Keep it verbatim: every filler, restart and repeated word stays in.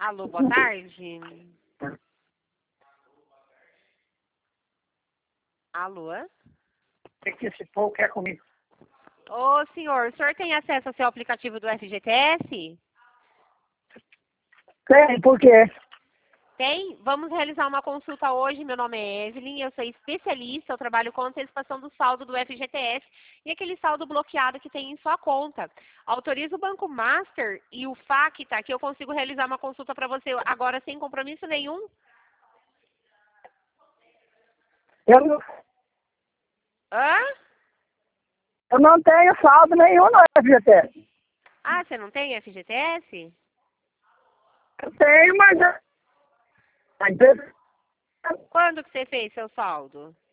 Alô, boa tarde. Alô? O que esse povo quer comigo? Ô, senhor, o senhor tem acesso ao seu aplicativo do F G T S? Tem, por quê? Tem? Vamos realizar uma consulta hoje. Meu nome é Evelyn, eu sou especialista, eu trabalho com antecipação do saldo do F G T S e aquele saldo bloqueado que tem em sua conta. Autoriza o Banco Master e o Facta que eu consigo realizar uma consulta para você agora sem compromisso nenhum? Eu não, Hã? eu não tenho saldo nenhum no F G T S. Ah, você não tem F G T S? Eu tenho, mas... eu- a empresa- Quando que você fez seu saldo?